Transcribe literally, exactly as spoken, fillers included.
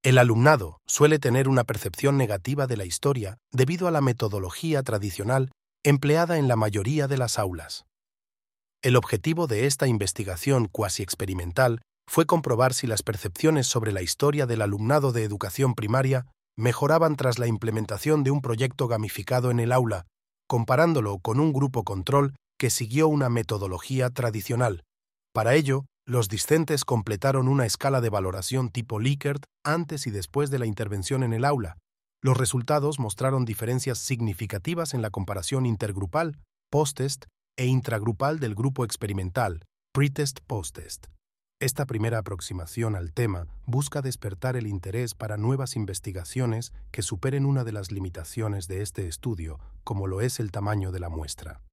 El alumnado suele tener una percepción negativa de la historia debido a la metodología tradicional empleada en la mayoría de las aulas. El objetivo de esta investigación cuasi experimental fue comprobar si las percepciones sobre la historia del alumnado de educación primaria mejoraban tras la implementación de un proyecto gamificado en el aula, comparándolo con un grupo control que siguió una metodología tradicional. Para ello, los discentes completaron una escala de valoración tipo Likert antes y después de la intervención en el aula. Los resultados mostraron diferencias significativas en la comparación intergrupal, post-test, e intragrupal del grupo experimental, pretest post-test. Esta primera aproximación al tema busca despertar el interés para nuevas investigaciones que superen una de las limitaciones de este estudio, como lo es el tamaño de la muestra.